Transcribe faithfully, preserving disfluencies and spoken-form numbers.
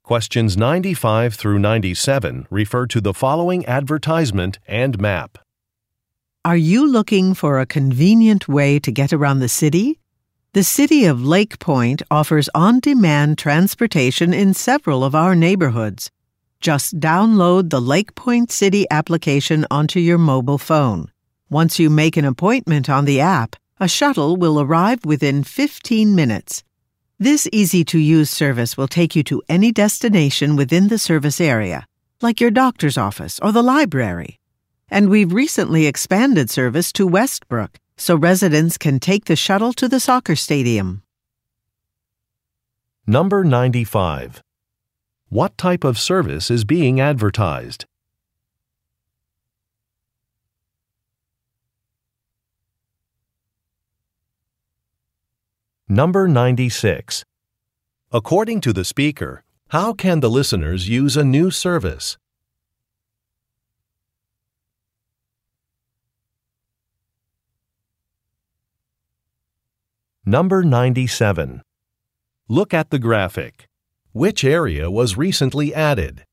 Questions ninety-five through ninety-seven refer to the following advertisement and map. Are you looking for a convenient way to get around the city? The City of Lake Point offers on-demand transportation in several of our neighborhoods. Just download the Lake Point City application onto your mobile phone. Once you make an appointment on the app, a shuttle will arrive within fifteen minutes. This easy-to-use service will take you to any destination within the service area, like your doctor's office or the library. And we've recently expanded service to Westbrook, so residents can take the shuttle to the soccer stadium. Number ninety-five. What type of service is being advertised? Number ninety-six. According to the speaker, how can the listeners use a new service? Number ninety-seven. Look at the graphic. Which area was recently added?